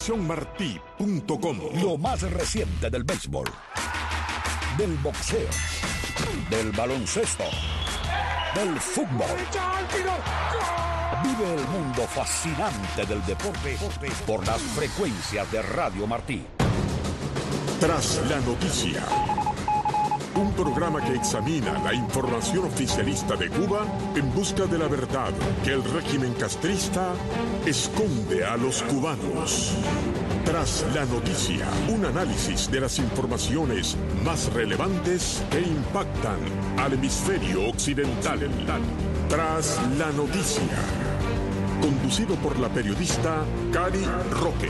Martí.com. Lo más reciente del béisbol, del boxeo, del baloncesto, del fútbol. Vive el mundo fascinante del deporte por las frecuencias de Radio Martí. Tras la noticia. Un programa que examina la información oficialista de Cuba en busca de la verdad que el régimen castrista esconde a los cubanos. Tras la noticia, un análisis de las informaciones más relevantes que impactan al hemisferio occidental. Tras la noticia, conducido por la periodista Cari Roque.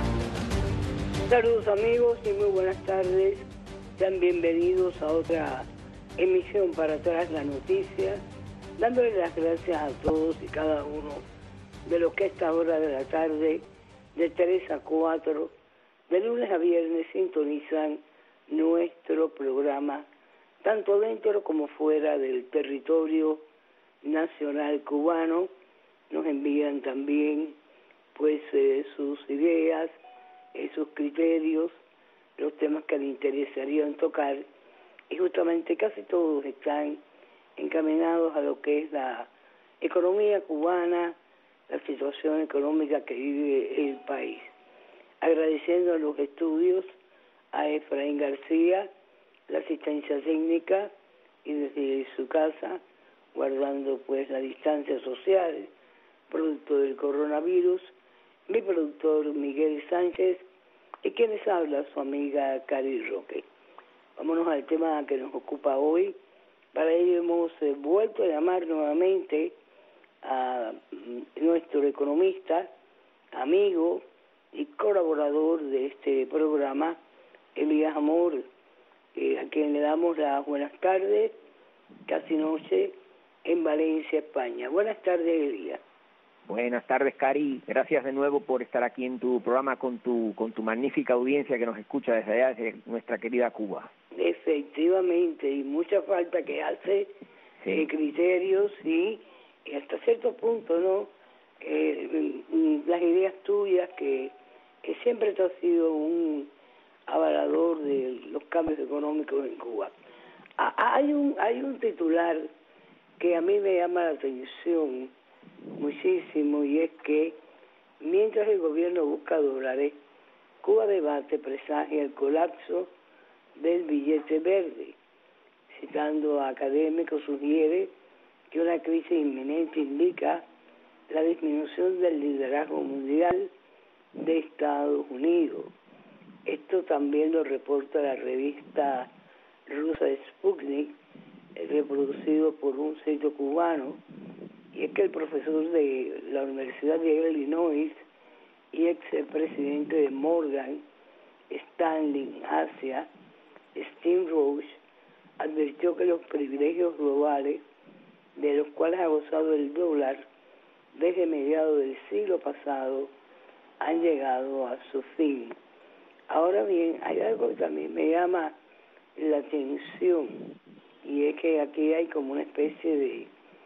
Saludos amigos y muy buenas tardes. Sean bienvenidos a otra emisión para Tras la Noticia, dándole las gracias a todos y cada uno de los que a esta hora de la tarde, de 3 a 4, de lunes a viernes, sintonizan nuestro programa, tanto dentro como fuera del territorio nacional cubano. Nos envían también pues sus ideas, sus criterios, los temas que les interesarían tocar, y justamente casi todos están encaminados a lo que es la economía cubana, la situación económica que vive el país. Agradeciendo a los estudios a Efraín García, la asistencia técnica, y desde su casa, guardando pues la distancia social, producto del coronavirus, mi productor Miguel Sánchez, y quienes habla su amiga Cari Roque. Vámonos al tema que nos ocupa hoy. Para ello hemos vuelto a llamar nuevamente a nuestro economista, amigo y colaborador de este programa, Elías Amor, a quien le damos las buenas tardes, casi noche, en Valencia, España. Buenas tardes, Elías. Buenas tardes, Cari. Gracias de nuevo por estar aquí en tu programa con tu magnífica audiencia que nos escucha desde allá, desde nuestra querida Cuba. Efectivamente, y mucha falta que hace criterios, sí, y hasta cierto punto, ¿no? Las ideas tuyas, que siempre tú has sido un avalador de los cambios económicos en Cuba. Hay un titular que a mí me llama la atención muchísimo, y es que mientras el gobierno busca dólares, Cuba debate presagia el colapso del billete verde. Citando a académicos, sugiere que una crisis inminente indica la disminución del liderazgo mundial de Estados Unidos. Esto también lo reporta la revista rusa Sputnik, reproducido por un sitio cubano. Y es que el profesor de la Universidad de Illinois y ex-presidente de Morgan Stanley Asia, Steve Roach, advirtió que los privilegios globales de los cuales ha gozado el dólar desde mediados del siglo pasado han llegado a su fin. Ahora bien, hay algo que también me llama la atención, y es que aquí hay como una especie de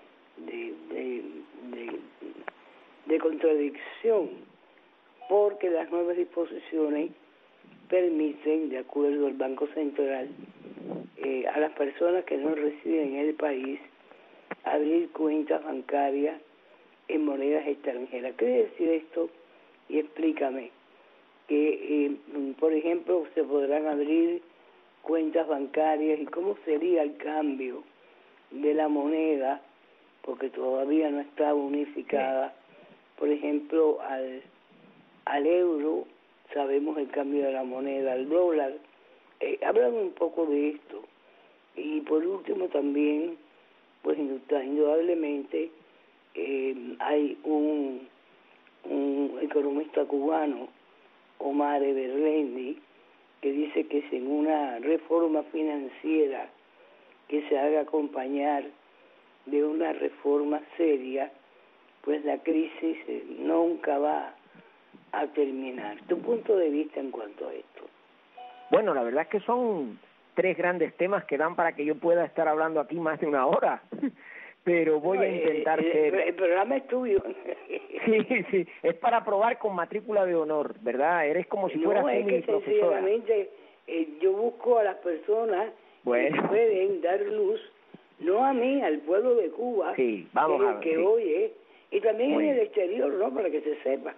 contradicción, porque las nuevas disposiciones permiten, de acuerdo al Banco Central, a las personas que no residen en el país abrir cuentas bancarias en monedas extranjeras. ¿Qué quiere decir esto? Y explícame. Que, por ejemplo, se podrán abrir cuentas bancarias, y cómo sería el cambio de la moneda, porque todavía no está unificada. Por ejemplo, al euro, sabemos el cambio de la moneda, al dólar. Háblame un poco de esto. Y por último también, pues indudablemente, hay un economista cubano, Omar Everlendi, que dice que sin una reforma financiera que se haga acompañar de una reforma seria, pues la crisis nunca va a terminar. ¿Tu punto de vista en cuanto a esto? Bueno, la verdad es que son 3 grandes temas que dan para que yo pueda estar hablando aquí más de una hora. pero voy a intentar ser... El programa es tuyo. Sí, es para probar con matrícula de honor, ¿verdad? Eres como si fueras mi profesora. Sencillamente yo busco a las personas que pueden dar luz, no a mí, al pueblo de Cuba, sí, vamos que, a ver, que sí. oye, y también Bueno. en el exterior, ¿no? Para que se sepa.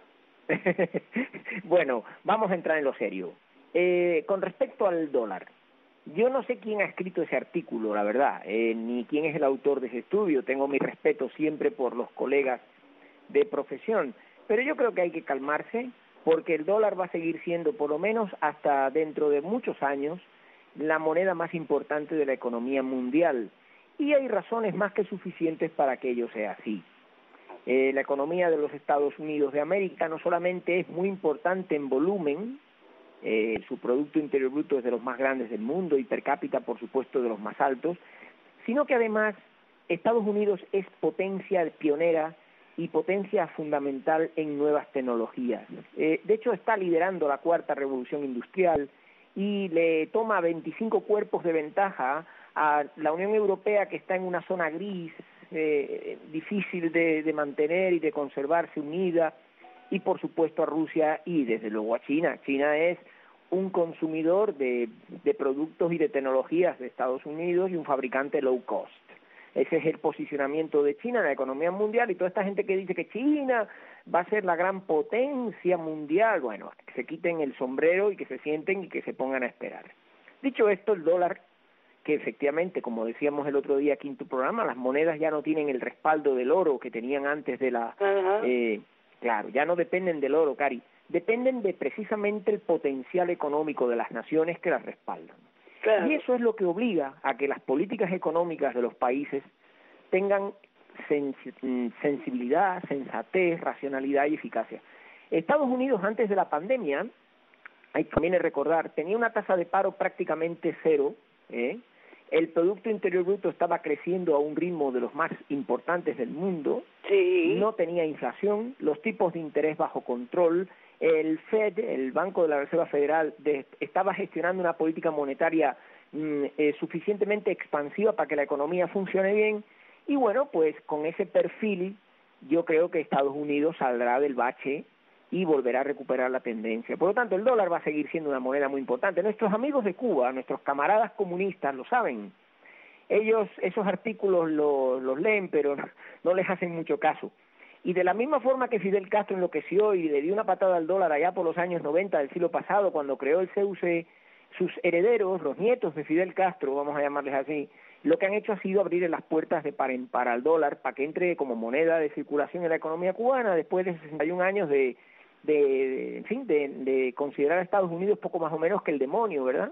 Bueno, vamos a entrar en lo serio. Con respecto al dólar, yo no sé quién ha escrito ese artículo, la verdad, ni quién es el autor de ese estudio. Tengo mi respeto siempre por los colegas de profesión, pero yo creo que hay que calmarse porque el dólar va a seguir siendo, por lo menos hasta dentro de muchos años, la moneda más importante de la economía mundial. Y hay razones más que suficientes para que ello sea así. La economía de los Estados Unidos de América no solamente es muy importante en volumen, su Producto Interior Bruto es de los más grandes del mundo y per cápita, por supuesto, de los más altos, sino que además Estados Unidos es potencia pionera y potencia fundamental en nuevas tecnologías. De hecho, está liderando la cuarta revolución industrial y le toma 25 cuerpos de ventaja a la Unión Europea, que está en una zona gris, difícil de mantener y de conservarse unida, y por supuesto a Rusia y desde luego a China. China es un consumidor de productos y de tecnologías de Estados Unidos y un fabricante low cost. Ese es el posicionamiento de China en la economía mundial, y toda esta gente que dice que China va a ser la gran potencia mundial, bueno, que se quiten el sombrero y que se sienten y que se pongan a esperar. Dicho esto, el dólar, que efectivamente, como decíamos el otro día aquí en tu programa, las monedas ya no tienen el respaldo del oro que tenían antes de la... Claro, ya no dependen del oro, Cari, dependen de precisamente el potencial económico de las naciones que las respaldan. Claro. Y eso es lo que obliga a que las políticas económicas de los países tengan sensibilidad, sensatez, racionalidad y eficacia. Estados Unidos, antes de la pandemia, hay que también recordar, tenía una tasa de paro prácticamente cero, el Producto Interior Bruto estaba creciendo a un ritmo de los más importantes del mundo, no tenía inflación, los tipos de interés bajo control, el Fed, el Banco de la Reserva Federal, estaba gestionando una política monetaria suficientemente expansiva para que la economía funcione bien, y bueno, pues con ese perfil yo creo que Estados Unidos saldrá del bache y volverá a recuperar la tendencia. Por lo tanto, el dólar va a seguir siendo una moneda muy importante. Nuestros amigos de Cuba, nuestros camaradas comunistas lo saben. Ellos esos artículos los leen, pero no les hacen mucho caso. Y de la misma forma que Fidel Castro enloqueció y le dio una patada al dólar allá por los años 90 del siglo pasado, cuando creó el CUC, sus herederos, los nietos de Fidel Castro, vamos a llamarles así, lo que han hecho ha sido abrir las puertas de par en par al dólar para que entre como moneda de circulación en la economía cubana después de 61 años de considerar a Estados Unidos poco más o menos que el demonio, ¿verdad?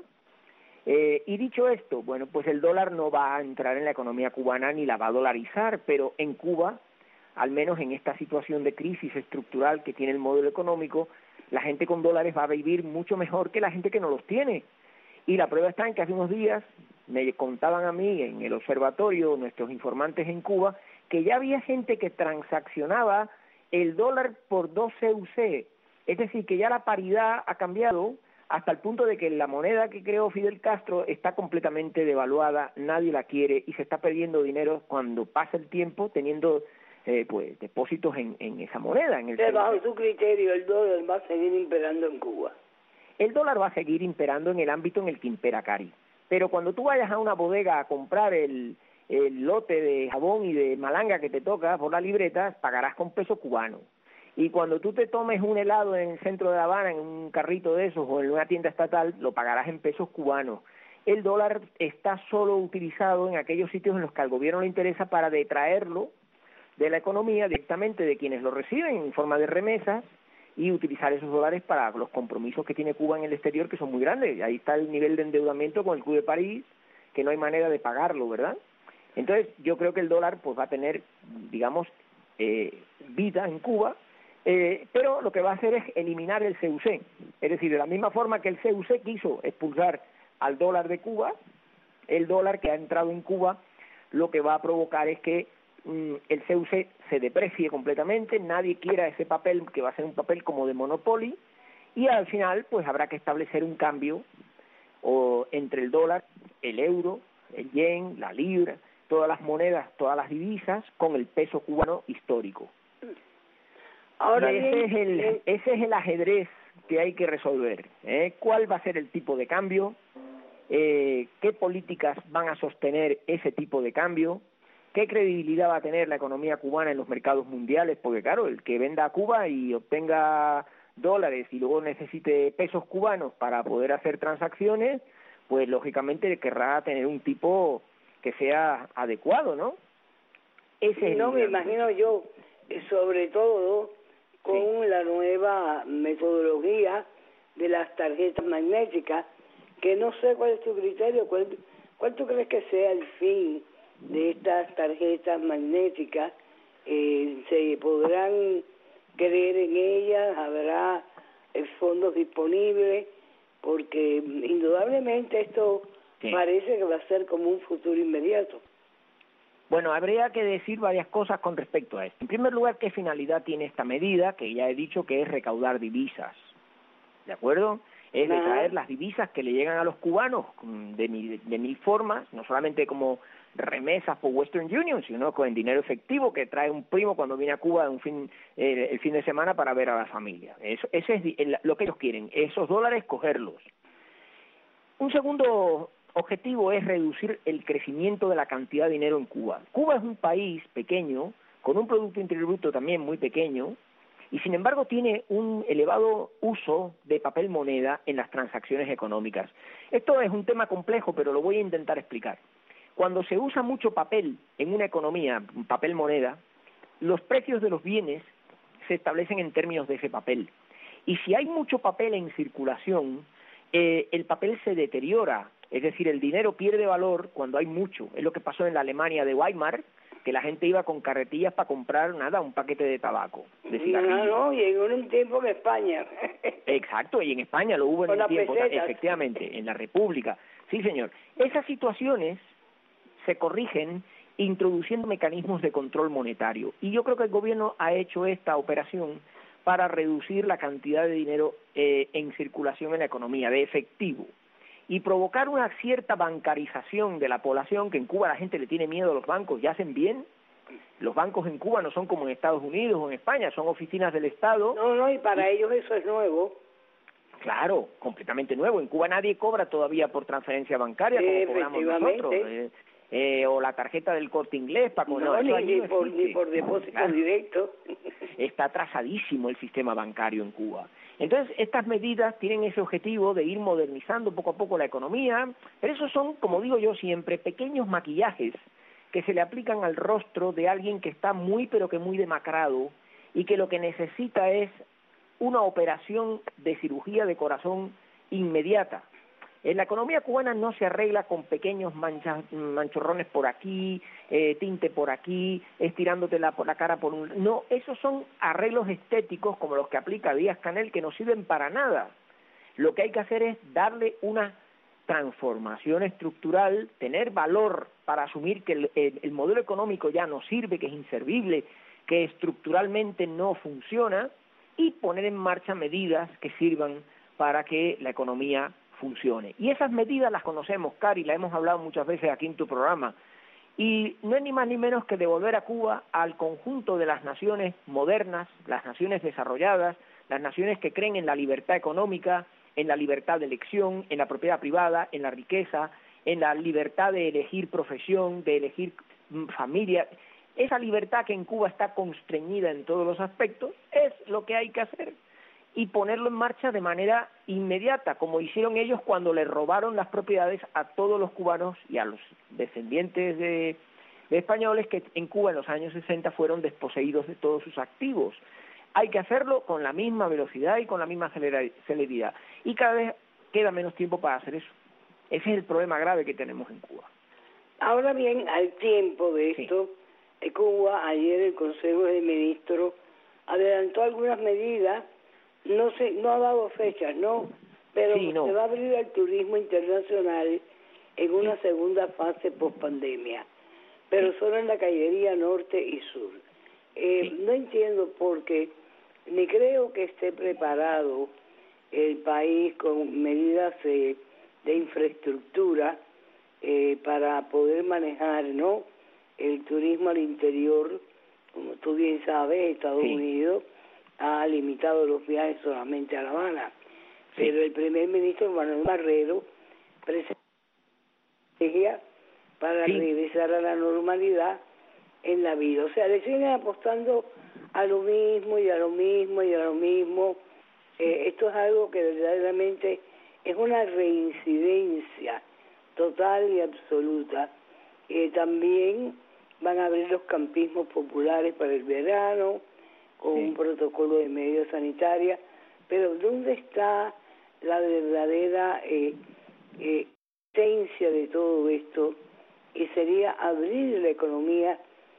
Y dicho esto, bueno, pues el dólar no va a entrar en la economía cubana ni la va a dolarizar, pero en Cuba, al menos en esta situación de crisis estructural que tiene el modelo económico, la gente con dólares va a vivir mucho mejor que la gente que no los tiene. Y la prueba está en que hace unos días me contaban a mí en el observatorio, nuestros informantes en Cuba, que ya había gente que transaccionaba el dólar por 2 CUC, es decir, que ya la paridad ha cambiado hasta el punto de que la moneda que creó Fidel Castro está completamente devaluada, nadie la quiere y se está perdiendo dinero cuando pasa el tiempo teniendo pues depósitos en esa moneda. Bajo tu criterio, el dólar va a seguir imperando en Cuba. El dólar va a seguir imperando en el ámbito en el que impera, Cari. Pero cuando tú vayas a una bodega a comprar el lote de jabón y de malanga que te toca por la libreta, pagarás con peso cubano. Y cuando tú te tomes un helado en el centro de La Habana, en un carrito de esos o en una tienda estatal, lo pagarás en pesos cubanos. El dólar está solo utilizado en aquellos sitios en los que al gobierno le interesa para detraerlo de la economía directamente de quienes lo reciben en forma de remesas y utilizar esos dólares para los compromisos que tiene Cuba en el exterior, que son muy grandes. Ahí está el nivel de endeudamiento con el Club de París, que no hay manera de pagarlo, ¿verdad? Entonces, yo creo que el dólar pues va a tener, digamos, vida en Cuba, pero lo que va a hacer es eliminar el CUC. Es decir, de la misma forma que el CUC quiso expulsar al dólar de Cuba, el dólar que ha entrado en Cuba lo que va a provocar es que el CUC se deprecie completamente, nadie quiera ese papel, que va a ser un papel como de monopoly, y al final pues habrá que establecer un cambio entre el dólar, el euro, el yen, la libra, todas las monedas, todas las divisas con el peso cubano histórico. Ahora ese es el ajedrez que hay que resolver. ¿Cuál va a ser el tipo de cambio? ¿Qué políticas van a sostener ese tipo de cambio? ¿Qué credibilidad va a tener la economía cubana en los mercados mundiales? Porque claro, el que venda a Cuba y obtenga dólares y luego necesite pesos cubanos para poder hacer transacciones, pues lógicamente querrá tener un tipo que sea adecuado, ¿no? Me imagino yo, sobre todo con la nueva metodología de las tarjetas magnéticas, que no sé cuál es tu criterio, cuál tú crees que sea el fin de estas tarjetas magnéticas. ¿Se podrán creer en ellas? ¿Habrá fondos disponibles? Porque indudablemente esto parece que va a ser como un futuro inmediato. Bueno, habría que decir varias cosas con respecto a esto. En primer lugar, ¿qué finalidad tiene esta medida? Que ya he dicho que es recaudar divisas, ¿de acuerdo? Es de traer las divisas que le llegan a los cubanos de mil formas, no solamente como remesas por Western Union, sino con dinero efectivo que trae un primo cuando viene a Cuba el fin de semana para ver a la familia. Ese es lo que ellos quieren, esos dólares cogerlos. Un segundo objetivo es reducir el crecimiento de la cantidad de dinero en Cuba. Cuba es un país pequeño, con un Producto Interior Bruto también muy pequeño, y sin embargo tiene un elevado uso de papel moneda en las transacciones económicas. Esto es un tema complejo, pero lo voy a intentar explicar. Cuando se usa mucho papel en una economía, papel moneda, los precios de los bienes se establecen en términos de ese papel. Y si hay mucho papel en circulación, el papel se deteriora, es decir, el dinero pierde valor cuando hay mucho. Es lo que pasó en la Alemania de Weimar, que la gente iba con carretillas para comprar un paquete de tabaco, de cigarrillos. No, llegó en un tiempo en España. Exacto, y en España lo hubo en un tiempo, efectivamente, en la República. Sí, señor. Esas situaciones se corrigen introduciendo mecanismos de control monetario. Y yo creo que el gobierno ha hecho esta operación para reducir la cantidad de dinero en circulación en la economía, de efectivo, y provocar una cierta bancarización de la población, que en Cuba la gente le tiene miedo a los bancos y hacen bien. Los bancos en Cuba no son como en Estados Unidos o en España, son oficinas del Estado. No, y para ellos eso es nuevo. Claro, completamente nuevo. En Cuba nadie cobra todavía por transferencia bancaria como cobramos nosotros. O la tarjeta del Corte Inglés para ni por depósito directo. Está atrasadísimo el sistema bancario en Cuba. Entonces, estas medidas tienen ese objetivo de ir modernizando poco a poco la economía, pero esos son, como digo yo siempre, pequeños maquillajes que se le aplican al rostro de alguien que está muy pero que muy demacrado y que lo que necesita es una operación de cirugía de corazón inmediata. En la economía cubana no se arregla con pequeños manchorrones por aquí, tinte por aquí, estirándote la cara por un... No, esos son arreglos estéticos como los que aplica Díaz-Canel que no sirven para nada. Lo que hay que hacer es darle una transformación estructural, tener valor para asumir que el modelo económico ya no sirve, que es inservible, que estructuralmente no funciona, y poner en marcha medidas que sirvan para que la economía funcione. Y esas medidas las conocemos, Cari, las hemos hablado muchas veces aquí en tu programa, y no es ni más ni menos que devolver a Cuba al conjunto de las naciones modernas, las naciones desarrolladas, las naciones que creen en la libertad económica, en la libertad de elección, en la propiedad privada, en la riqueza, en la libertad de elegir profesión, de elegir familia. Esa libertad que en Cuba está constreñida en todos los aspectos es lo que hay que hacer y ponerlo en marcha de manera inmediata, como hicieron ellos cuando les robaron las propiedades a todos los cubanos y a los descendientes de españoles que en Cuba en los años 60 fueron desposeídos de todos sus activos. Hay que hacerlo con la misma velocidad y con la misma celeridad. Y cada vez queda menos tiempo para hacer eso. Ese es el problema grave que tenemos en Cuba. Ahora bien, al tiempo de esto, Cuba, ayer el Consejo de Ministros adelantó algunas medidas, no ha dado fechas, pero se va a abrir el turismo internacional en una segunda fase post-pandemia, pero solo en la cañería norte y sur. No entiendo por qué, ni creo que esté preparado el país con medidas de infraestructura para poder manejar el turismo al interior, como tú bien sabes, Estados Unidos ha limitado los viajes solamente a La Habana. Pero el primer ministro Manuel Marrero presentó para regresar a la normalidad en la vida. O sea, le siguen apostando a lo mismo y a lo mismo y a lo mismo. Esto es algo que verdaderamente es una reincidencia total y absoluta. También van a abrir los campismos populares para el verano con un protocolo de medidas sanitarias, pero ¿dónde está la verdadera esencia de todo esto? Y sería abrir la economía,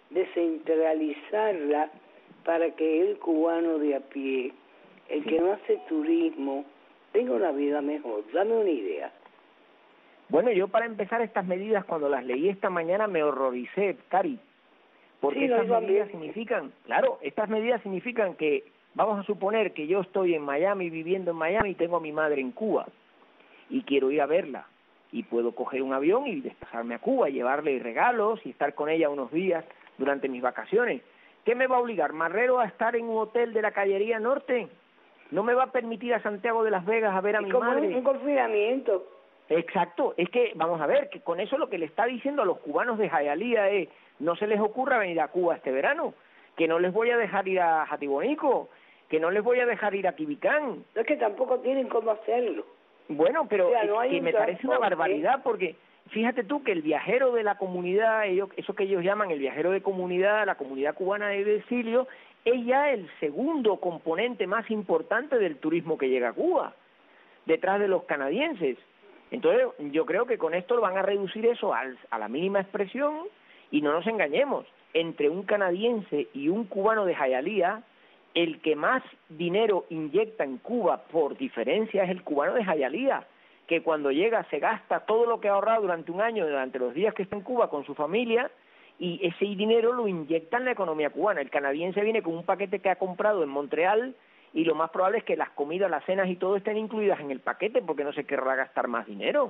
descentralizarla para que el cubano de a pie, el que no hace turismo, tenga una vida mejor. Dame una idea. Bueno, yo para empezar estas medidas, cuando las leí esta mañana me horroricé, Cari, porque estas medidas significan, estas medidas significan que, vamos a suponer que yo estoy en Miami, viviendo en Miami, y tengo a mi madre en Cuba, y quiero ir a verla, y puedo coger un avión y desplazarme a Cuba, llevarle regalos y estar con ella unos días durante mis vacaciones. ¿Qué me va a obligar, Marrero, a estar en un hotel de la Cañería Norte? ¿No me va a permitir a Santiago de Las Vegas a ver a mi madre? Un confinamiento. Exacto, es que, vamos a ver, que con eso lo que le está diciendo a los cubanos de Hialeah es, no se les ocurra venir a Cuba este verano, que no les voy a dejar ir a Jatibonico, que no les voy a dejar ir a Quibicán. No, es que tampoco tienen cómo hacerlo. Bueno, pero no es que me parece una barbaridad, porque fíjate tú que el viajero de la comunidad, eso que ellos llaman el viajero de comunidad, la comunidad cubana de exilio, es ya el segundo componente más importante del turismo que llega a Cuba, detrás de los canadienses. Entonces, yo creo que con esto van a reducir eso a la mínima expresión, y no nos engañemos, entre un canadiense y un cubano de Hialeah, el que más dinero inyecta en Cuba por diferencia es el cubano de Hialeah, que cuando llega se gasta todo lo que ha ahorrado durante un año, durante los días que está en Cuba con su familia, y ese dinero lo inyecta en la economía cubana. El canadiense viene con un paquete que ha comprado en Montreal, y lo más probable es que las comidas, las cenas y todo estén incluidas en el paquete porque no se querrá gastar más dinero.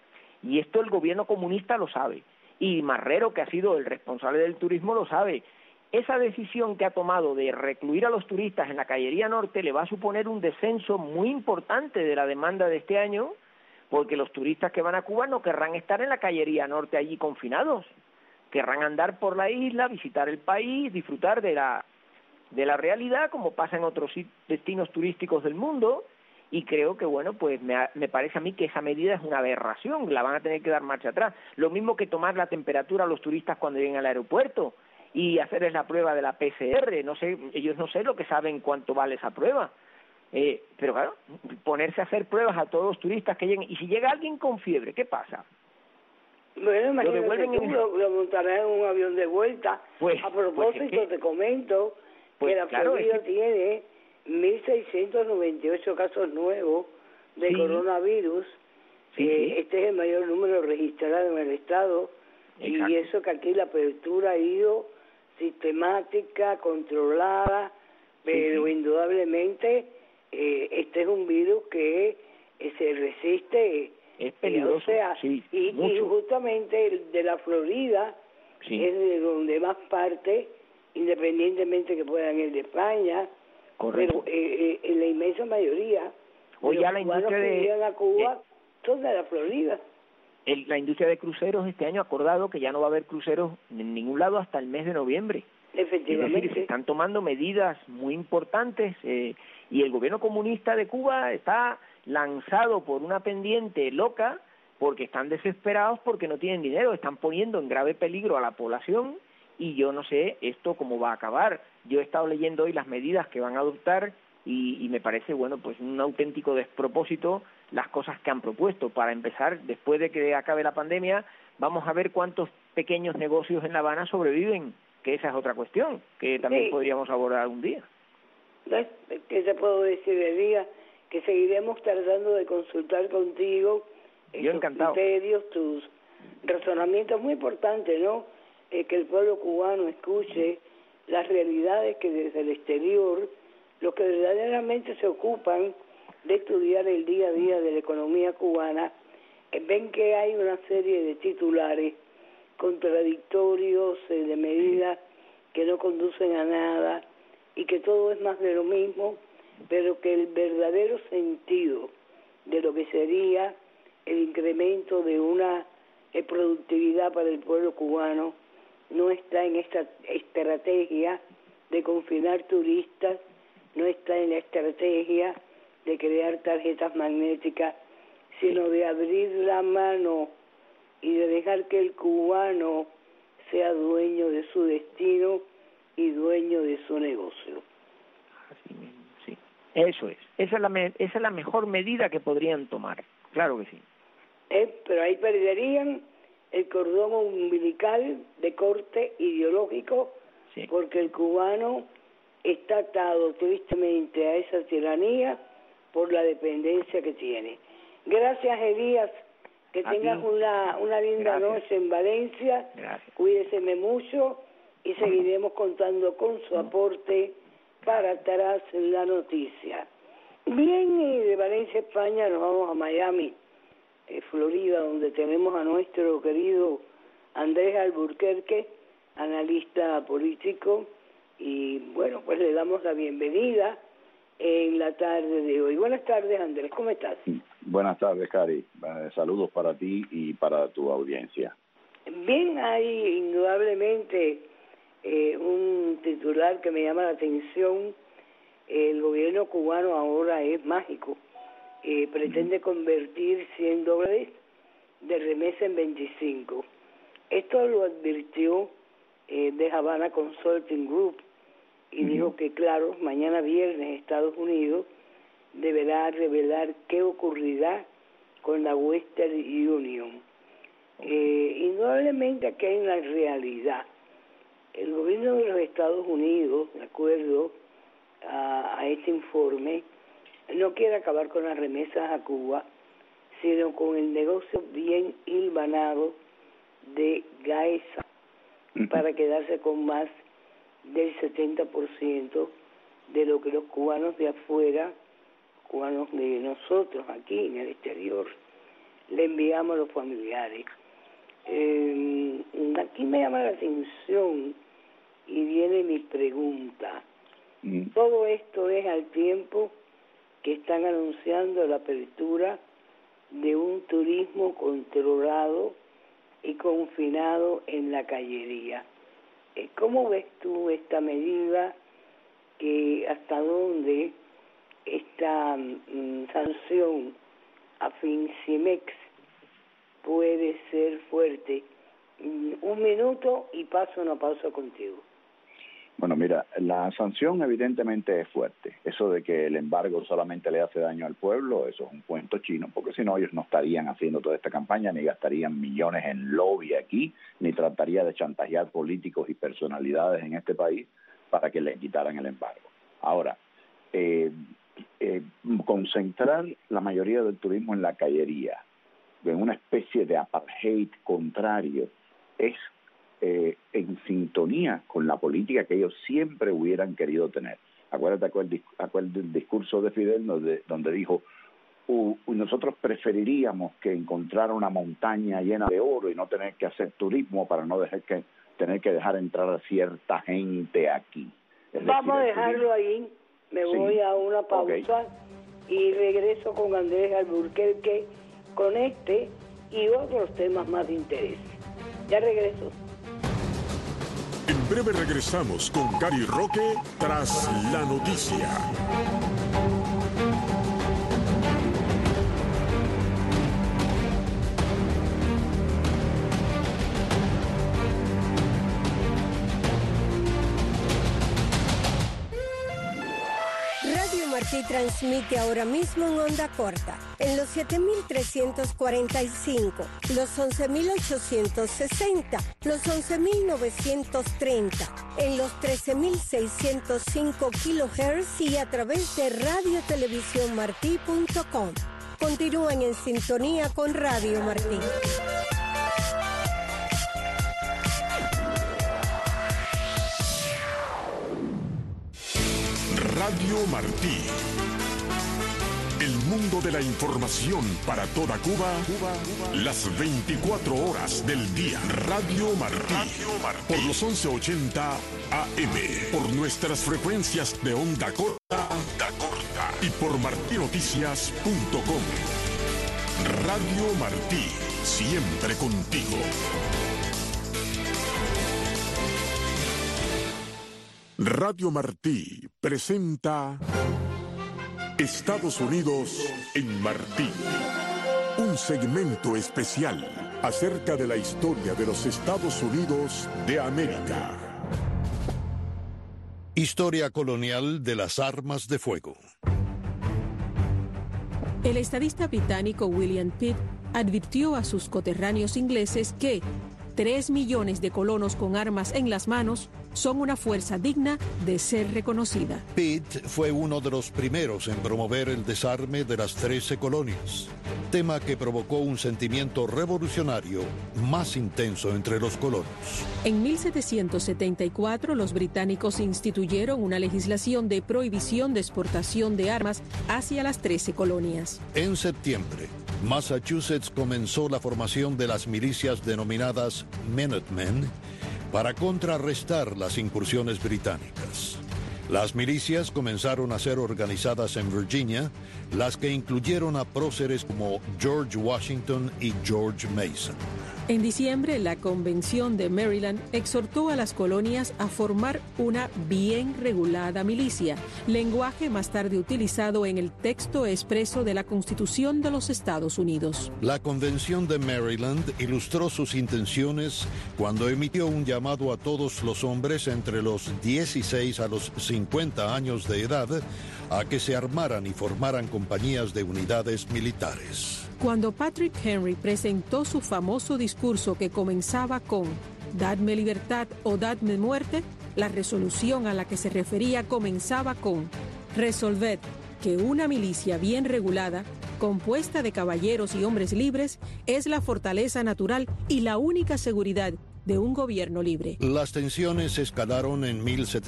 Y esto el gobierno comunista lo sabe. Y Marrero, que ha sido el responsable del turismo, lo sabe. Esa decisión que ha tomado de recluir a los turistas en la Cañería Norte le va a suponer un descenso muy importante de la demanda de este año, porque los turistas que van a Cuba no querrán estar en la Cañería Norte allí confinados. Querrán andar por la isla, visitar el país, disfrutar de la realidad, como pasa en otros destinos turísticos del mundo, y creo que, bueno, pues me parece a mí que esa medida es una aberración, la van a tener que dar marcha atrás. Lo mismo que tomar la temperatura a los turistas cuando lleguen al aeropuerto y hacerles la prueba de la PCR, ellos no sé lo que saben cuánto vale esa prueba, pero claro, ponerse a hacer pruebas a todos los turistas que lleguen, y si llega alguien con fiebre, ¿qué pasa? Bueno, imagínate lo montarán en un avión de vuelta. A propósito, te comento que la Florida tiene 1.698 casos nuevos de coronavirus. Este es el mayor número registrado en el estado. Exacto. Y eso que aquí la apertura ha ido sistemática, controlada, pero indudablemente este es un virus que se resiste. Es peligroso, y justamente el de la Florida es de donde más parte, independientemente que puedan ir de España. Correcto. Pero en la inmensa mayoría de los la cubanos que llegan a Cuba son de la Florida. La industria de cruceros este año ha acordado que ya no va a haber cruceros en ningún lado hasta el mes de noviembre. Efectivamente. Es decir, se están tomando medidas muy importantes y el gobierno comunista de Cuba está lanzado por una pendiente loca porque están desesperados porque no tienen dinero, están poniendo en grave peligro a la población y yo no sé esto cómo va a acabar. Yo he estado leyendo hoy las medidas que van a adoptar y me parece, bueno, pues un auténtico despropósito las cosas que han propuesto. Para empezar, después de que acabe la pandemia, vamos a ver cuántos pequeños negocios en La Habana sobreviven, que esa es otra cuestión, que también podríamos abordar un día. ¿Qué te puedo decir, Elías? Que seguiremos tratando de consultar contigo tus criterios, tus razonamientos. Muy importante, ¿no? Que el pueblo cubano escuche las realidades que desde el exterior, los que verdaderamente se ocupan de estudiar el día a día de la economía cubana, ven que hay una serie de titulares contradictorios, de medidas que no conducen a nada y que todo es más de lo mismo, pero que el verdadero sentido de lo que sería el incremento de una productividad para el pueblo cubano no está en esta estrategia de confinar turistas, no está en la estrategia de crear tarjetas magnéticas, sino de abrir la mano y de dejar que el cubano sea dueño de su destino y dueño de su negocio. Así mismo, sí. Eso es. Esa es la mejor medida que podrían tomar. Claro que sí. Pero ahí perderían el cordón umbilical de corte ideológico, sí, porque el cubano está atado tristemente a esa tiranía por la dependencia que tiene. Gracias, Elías. Que tengas una linda noche en Valencia. Gracias. Cuídeseme mucho y seguiremos contando con su aporte para Tras la Noticia. Bien, y de Valencia, España, nos vamos a Miami, Florida, donde tenemos a nuestro querido Andrés Alburquerque, analista político, y bueno, pues le damos la bienvenida en la tarde de hoy. Buenas tardes, Andrés, ¿cómo estás? Buenas tardes, Cari. Saludos para ti y para tu audiencia. Bien, hay indudablemente un titular que me llama la atención. El gobierno cubano ahora es mágico. Pretende convertir $100 de remesa en 25. Esto lo advirtió de Havana Consulting Group y dijo que, claro, mañana viernes Estados Unidos deberá revelar qué ocurrirá con la Western Union. Indudablemente aquí hay una realidad. El gobierno de los Estados Unidos, de acuerdo a este informe, no quiere acabar con las remesas a Cuba, sino con el negocio bien hilvanado de Gaesa, para quedarse con más del 70% de lo que los cubanos de afuera, cubanos de nosotros aquí en el exterior, le enviamos a los familiares. Aquí me llama la atención y viene mi pregunta. Todo esto es al tiempo que están anunciando la apertura de un turismo controlado y confinado en la cayería. ¿Cómo ves tú esta medida? Que hasta dónde esta sanción a Fincimex puede ser fuerte. Un minuto y paso una pausa contigo. Bueno, mira, la sanción evidentemente es fuerte. Eso de que el embargo solamente le hace daño al pueblo, eso es un cuento chino, porque si no ellos no estarían haciendo toda esta campaña, ni gastarían millones en lobby aquí, ni trataría de chantajear políticos y personalidades en este país para que le quitaran el embargo. Ahora, concentrar la mayoría del turismo en la cayería, en una especie de apartheid contrario, es en sintonía con la política que ellos siempre hubieran querido tener. Acuérdate del discurso de Fidel donde dijo, nosotros preferiríamos que encontrar una montaña llena de oro y no tener que hacer turismo para no tener que dejar entrar a cierta gente aquí. Vamos a dejarlo ahí, voy a una pausa y regreso con Andrés Alburquerque con este y otros temas más de interés. Ya regreso. En breve regresamos con Cari Roque tras la noticia. Martí transmite ahora mismo en onda corta, en los 7.345, los 11.860, los 11.930, en los 13.605 kHz y a través de radiotelevisiónmartí.com. Continúen en sintonía con Radio Martí. Radio Martí, el mundo de la información para toda Cuba, las 24 horas del día. Radio Martí, por los 1180 AM, por nuestras frecuencias de onda corta y por martinoticias.com. Radio Martí, siempre contigo. Radio Martí presenta Estados Unidos en Martí, un segmento especial acerca de la historia de los Estados Unidos de América. Historia colonial de las armas de fuego. El estadista británico William Pitt advirtió a sus coterráneos ingleses que 3 millones de colonos con armas en las manos son una fuerza digna de ser reconocida. Pitt fue uno de los primeros en promover el desarme de las 13 colonias, tema que provocó un sentimiento revolucionario más intenso entre los colonos. En 1774, los británicos instituyeron una legislación de prohibición de exportación de armas hacia las 13 colonias. En septiembre, Massachusetts comenzó la formación de las milicias denominadas Minutemen para contrarrestar las incursiones británicas. Las milicias comenzaron a ser organizadas en Virginia, las que incluyeron a próceres como George Washington y George Mason. En diciembre, la Convención de Maryland exhortó a las colonias a formar una bien regulada milicia, lenguaje más tarde utilizado en el texto expreso de la Constitución de los Estados Unidos. La Convención de Maryland ilustró sus intenciones cuando emitió un llamado a todos los hombres entre los 16 a los 50 años de edad a que se armaran y formaran compañías de unidades militares. Cuando Patrick Henry presentó su famoso discurso que comenzaba con «Dadme libertad o dadme muerte», la resolución a la que se refería comenzaba con «Resolved que una milicia bien regulada, compuesta de caballeros y hombres libres, es la fortaleza natural y la única seguridad de un gobierno libre». Las tensiones escalaron en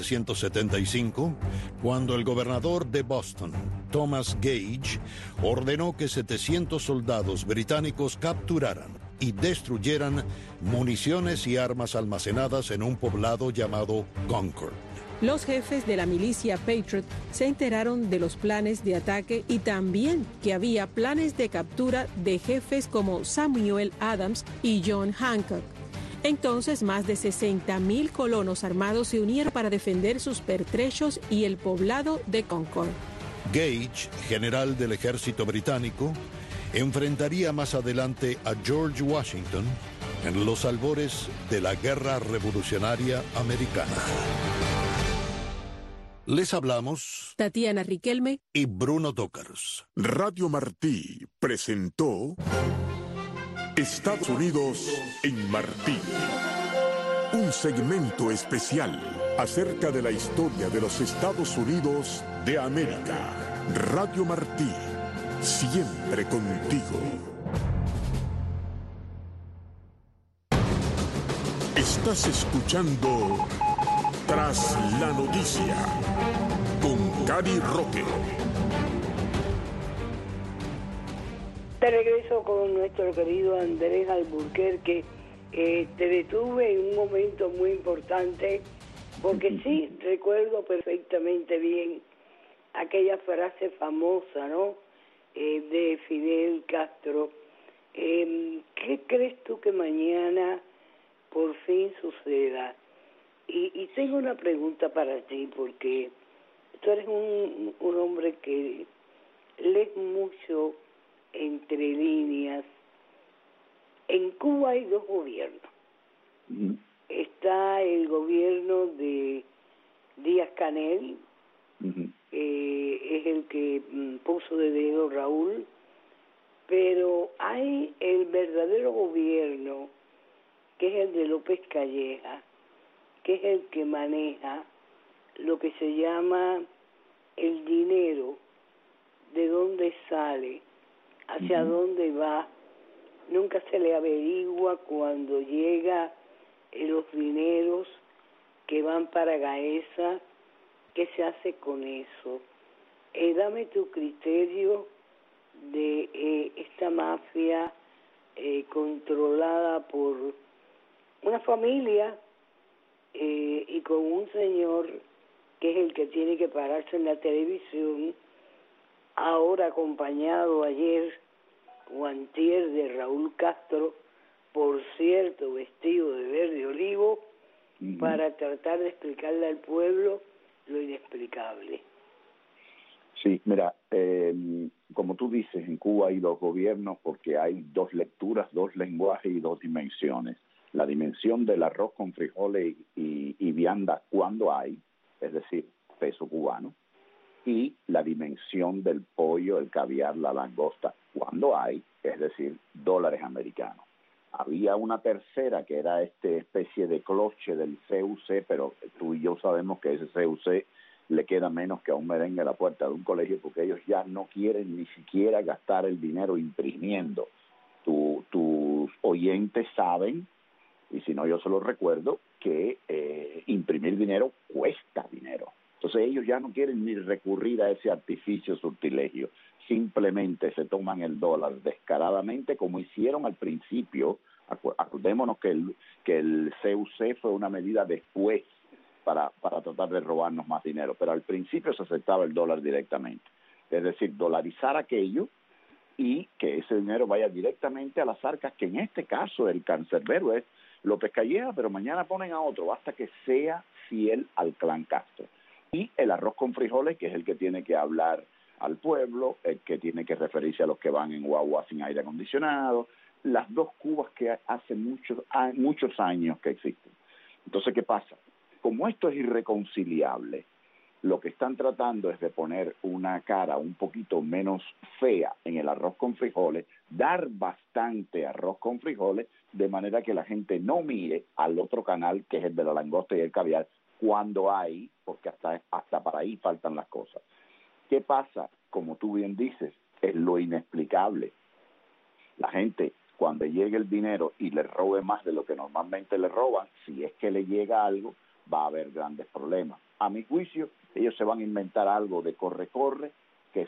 1775, cuando el gobernador de Boston, Thomas Gage, ordenó que 700 soldados británicos capturaran y destruyeran municiones y armas almacenadas en un poblado llamado Concord. Los jefes de la milicia Patriot se enteraron de los planes de ataque y también que había planes de captura de jefes como Samuel Adams y John Hancock. Entonces, más de 60,000 colonos armados se unieron para defender sus pertrechos y el poblado de Concord. Gage, general del ejército británico, enfrentaría más adelante a George Washington en los albores de la Guerra Revolucionaria Americana. Les hablamos Tatiana Riquelme y Bruno Tócaros. Radio Martí presentó Estados Unidos en Martí, un segmento especial acerca de la historia de los Estados Unidos de América. Radio Martí, siempre contigo. Estás escuchando Tras la Noticia con Cari Roque. De regreso con nuestro querido Andrés Alburquerque. Te detuve en un momento muy importante porque sí recuerdo perfectamente bien aquella frase famosa, ¿no? De Fidel Castro. ¿Qué crees tú que mañana por fin suceda? Y tengo una pregunta para ti, porque tú eres un hombre que lees mucho entre líneas. En Cuba hay dos gobiernos. Está el gobierno de Díaz-Canel, es el que puso de dedo Raúl, pero hay el verdadero gobierno, que es el de López Calleja, que es el que maneja lo que se llama el dinero, de dónde sale, hacia dónde va. Nunca se le averigua cuando llega los dineros que van para Gaesa, qué se hace con eso. Dame tu criterio de esta mafia controlada por una familia y con un señor que es el que tiene que pararse en la televisión, ahora acompañado ayer o antier de Raúl Castro, por cierto, vestido de verde olivo, para tratar de explicarle al pueblo lo inexplicable. Sí, mira, como tú dices, en Cuba hay dos gobiernos porque hay dos lecturas, dos lenguajes y dos dimensiones. La dimensión del arroz con frijoles y vianda cuando hay, es decir, peso cubano, y la dimensión del pollo, el caviar, la langosta cuando hay, es decir, dólares americanos. Había una tercera que era especie de cloche del CUC, pero tú y yo sabemos que ese CUC le queda menos que a un merengue a la puerta de un colegio porque ellos ya no quieren ni siquiera gastar el dinero imprimiendo. Tus oyentes saben, y si no yo se los recuerdo, que imprimir dinero cuesta dinero. Entonces ellos ya no quieren ni recurrir a ese artificio sortilegio. Simplemente se toman el dólar descaradamente como hicieron al principio. Acordémonos que el CUC fue una medida después para tratar de robarnos más dinero, pero al principio se aceptaba el dólar directamente. Es decir, dolarizar aquello y que ese dinero vaya directamente a las arcas, que en este caso el cancerbero es López Calleja, pero mañana ponen a otro, basta que sea fiel al clan Castro. Y el arroz con frijoles, que es el que tiene que hablar al pueblo, el que tiene que referirse a los que van en guagua sin aire acondicionado, las dos Cubas que hace muchos años que existen. Entonces, ¿qué pasa? Como esto es irreconciliable, lo que están tratando es de poner una cara un poquito menos fea en el arroz con frijoles, dar bastante arroz con frijoles, de manera que la gente no mire al otro canal, que es el de la langosta y el caviar, cuando hay, porque hasta para ahí faltan las cosas. ¿Qué pasa? Como tú bien dices, es lo inexplicable. La gente, cuando llegue el dinero y le robe más de lo que normalmente le roban, si es que le llega algo, va a haber grandes problemas. A mi juicio, ellos se van a inventar algo de corre-corre que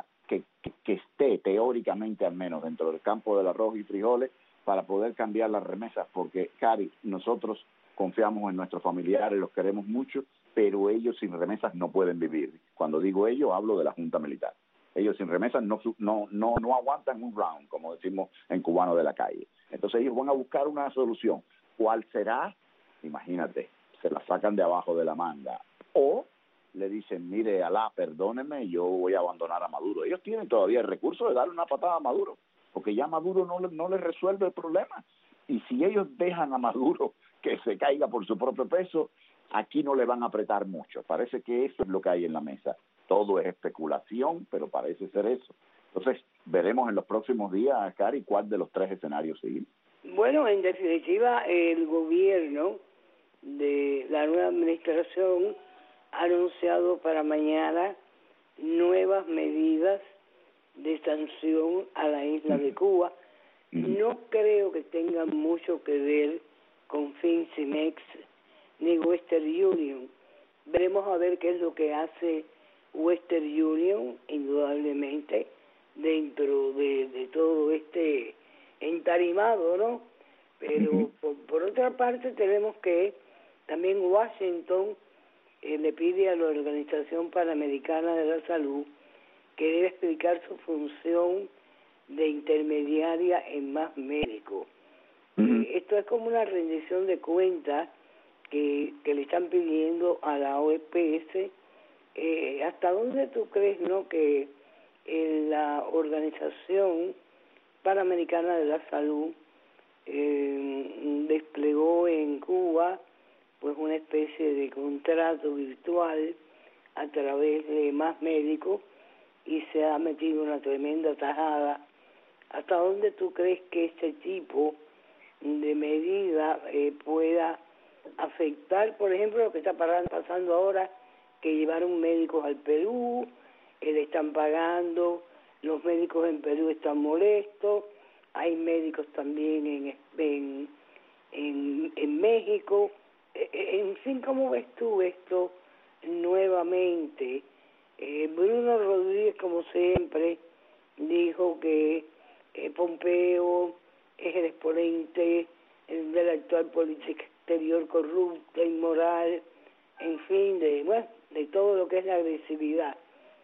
esté teóricamente al menos dentro del campo del arroz y frijoles para poder cambiar las remesas, porque, Cari, nosotros confiamos en nuestros familiares, los queremos mucho, pero ellos sin remesas no pueden vivir. Cuando digo ellos, hablo de la Junta Militar. Ellos sin remesas no aguantan un round, como decimos en cubano de la calle. Entonces ellos van a buscar una solución. ¿Cuál será? Imagínate, se la sacan de abajo de la manga. O le dicen, mire, Alá, perdóneme, yo voy a abandonar a Maduro. Ellos tienen todavía el recurso de darle una patada a Maduro, porque ya Maduro no les resuelve el problema. Y si ellos dejan a Maduro que se caiga por su propio peso, aquí no le van a apretar mucho. Parece que eso es lo que hay en la mesa. Todo es especulación, pero parece ser eso. Entonces, veremos en los próximos días, Cari, cuál de los tres escenarios sigue. Bueno, en definitiva, el gobierno de la nueva administración ha anunciado para mañana nuevas medidas de sanción a la isla de Cuba. No creo que tengan mucho que ver con Fincimex ni Western Union. Veremos a ver qué es lo que hace Western Union, indudablemente, dentro de todo este entarimado, ¿no? Pero por otra parte tenemos que también Washington le pide a la Organización Panamericana de la Salud que debe explicar su función de intermediaria en más médicos. Esto es como una rendición de cuentas que le están pidiendo a la OPS. ¿Hasta dónde tú crees, no, que la Organización Panamericana de la Salud desplegó en Cuba pues una especie de contrato virtual a través de más médicos y se ha metido una tremenda tajada? ¿Hasta dónde tú crees que este tipo de medida pueda afectar, por ejemplo, lo que está pasando ahora, que llevaron médicos al Perú, le están pagando, los médicos en Perú están molestos, hay médicos también en México? En fin, ¿cómo ves tú esto nuevamente? Bruno Rodríguez, como siempre, dijo que Pompeo es el exponente de la actual política exterior corrupta, inmoral, en fin, de todo lo que es la agresividad.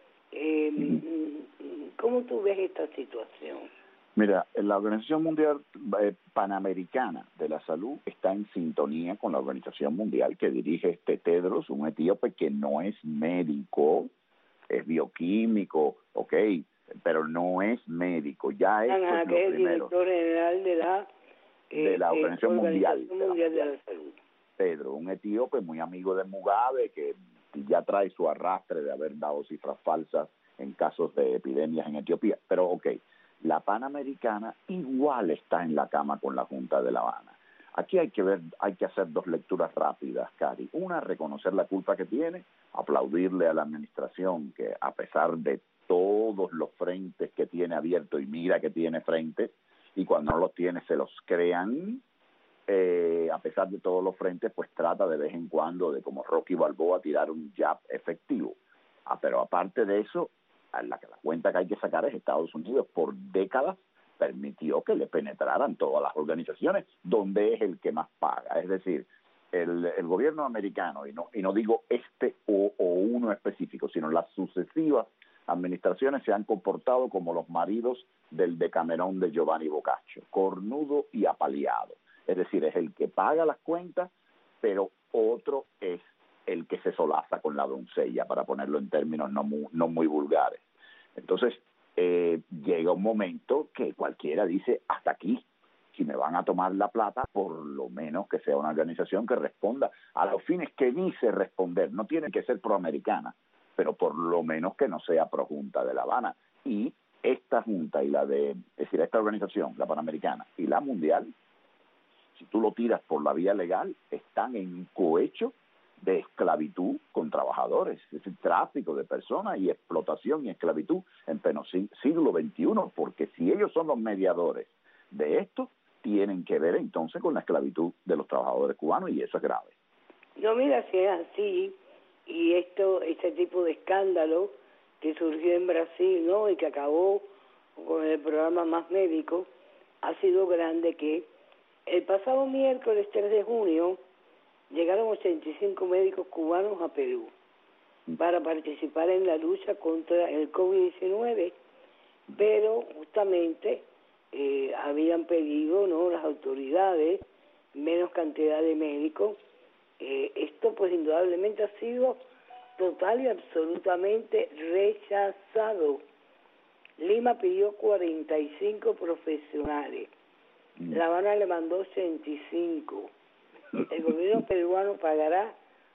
¿Cómo tú ves esta situación? Mira, la Organización Mundial Panamericana de la Salud está en sintonía con la Organización Mundial que dirige Tedros, un etíope que no es médico, es bioquímico, pero no es médico. Ya esto es lo que es primero. El director general de la Organización Mundial de la Salud. Pedro, un etíope muy amigo de Mugabe, que ya trae su arrastre de haber dado cifras falsas en casos de epidemias en Etiopía. Pero la Panamericana igual está en la cama con la Junta de La Habana. Aquí hay que hacer dos lecturas rápidas, Cari. Una, reconocer la culpa que tiene, aplaudirle a la administración que a pesar de todos los frentes que tiene abierto, y mira que tiene frentes, y cuando no los tiene se los crean, a pesar de todos los frentes, pues trata de vez en cuando de, como Rocky Balboa, tirar un jab efectivo. Pero aparte de eso, la cuenta que hay que sacar es Estados Unidos por décadas permitió que le penetraran todas las organizaciones donde es el que más paga. Es decir, el gobierno americano, y no digo o uno específico, sino las sucesivas administraciones se han comportado como los maridos del Decamerón de Giovanni Boccaccio, cornudo y apaleado. Es decir, es el que paga las cuentas, pero otro es el que se solaza con la doncella, para ponerlo en términos no muy vulgares. Entonces, llega un momento que cualquiera dice, hasta aquí, si me van a tomar la plata, por lo menos que sea una organización que responda a los fines que dice responder. No tiene que ser proamericana, pero por lo menos que no sea pro Junta de La Habana. Y esta Junta y esta organización, la Panamericana y la Mundial, si tú lo tiras por la vía legal, están en cohecho de esclavitud con trabajadores, es decir, tráfico de personas y explotación y esclavitud en pleno siglo XXI, porque si ellos son los mediadores de esto, tienen que ver entonces con la esclavitud de los trabajadores cubanos, y eso es grave. No, mira, si es así, y este tipo de escándalo que surgió en Brasil, ¿no?, y que acabó con el programa Más Médico, ha sido grande. Que el pasado miércoles 3 de junio llegaron 85 médicos cubanos a Perú para participar en la lucha contra el COVID-19, pero justamente habían pedido, ¿no?, las autoridades, menos cantidad de médicos. Esto pues indudablemente ha sido total y absolutamente rechazado. Lima pidió 45 profesionales, La Habana le mandó 85. El gobierno peruano pagará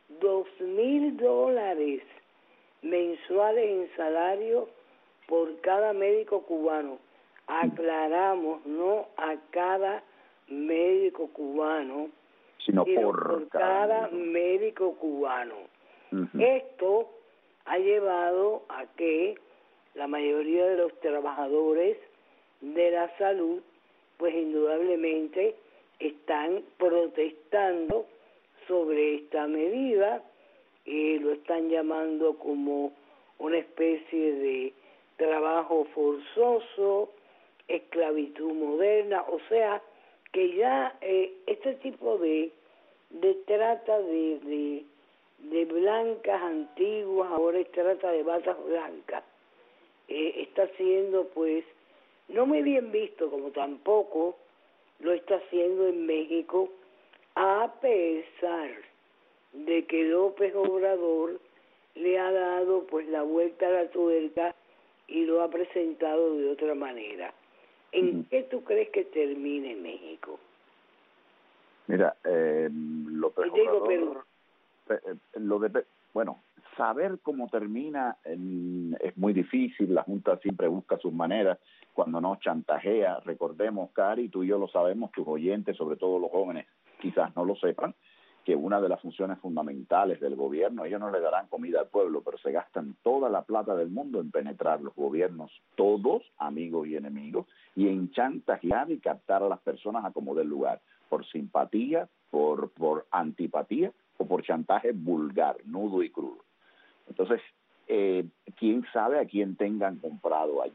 $2,000 mensuales en salario por cada médico cubano. Aclaramos, no a cada médico cubano, sino por cada médico cubano. Esto ha llevado a que la mayoría de los trabajadores de la salud, pues indudablemente están protestando sobre esta medida, lo están llamando como una especie de trabajo forzoso, esclavitud moderna, o sea que ya este tipo de trata de blancas antiguas, ahora es trata de batas blancas, está siendo pues no muy bien visto, como tampoco lo está haciendo en México, a pesar de que López Obrador le ha dado pues la vuelta a la tuerca y lo ha presentado de otra manera. ¿En qué tú crees que termine México? Mira, López Obrador, bueno, saber cómo termina es muy difícil. La Junta siempre busca sus maneras cuando nos chantajea. Recordemos, Cari, tú y yo lo sabemos, tus oyentes, sobre todo los jóvenes, quizás no lo sepan, que una de las funciones fundamentales del gobierno, ellos no le darán comida al pueblo, pero se gastan toda la plata del mundo en penetrar los gobiernos, todos, amigos y enemigos, y en chantajear y captar a las personas a como del lugar, por simpatía, por antipatía o por chantaje vulgar, nudo y crudo. Entonces, quién sabe a quién tengan comprado allí,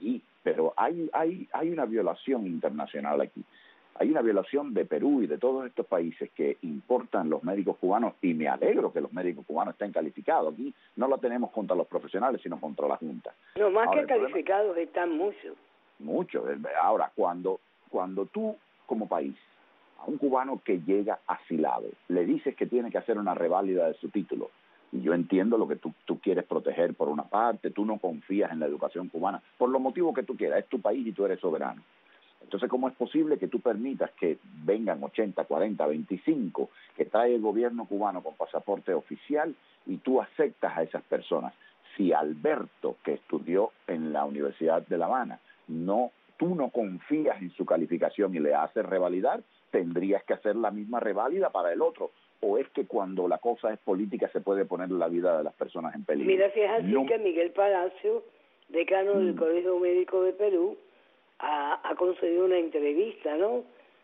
pero hay una violación internacional aquí. Hay una violación de Perú y de todos estos países que importan los médicos cubanos, y me alegro que los médicos cubanos estén calificados. Aquí no lo tenemos contra los profesionales, sino contra la Junta. No, más ahora, que calificados están muchos. Muchos. Ahora, cuando tú, como país, a un cubano que llega asilado, le dices que tiene que hacer una reválida de su título, y yo entiendo lo que tú quieres proteger por una parte, tú no confías en la educación cubana, por los motivos que tú quieras, es tu país y tú eres soberano. Entonces, ¿cómo es posible que tú permitas que vengan 80, 40, 25 que trae el gobierno cubano con pasaporte oficial y tú aceptas a esas personas? Si Alberto, que estudió en la Universidad de La Habana, tú no confías en su calificación y le haces revalidar, tendrías que hacer la misma reválida para el otro. ¿O es que cuando la cosa es política se puede poner la vida de las personas en peligro? Mira, si es así que Miguel Palacio, decano del Colegio Médico de Perú, ha concedido una entrevista, ¿no?,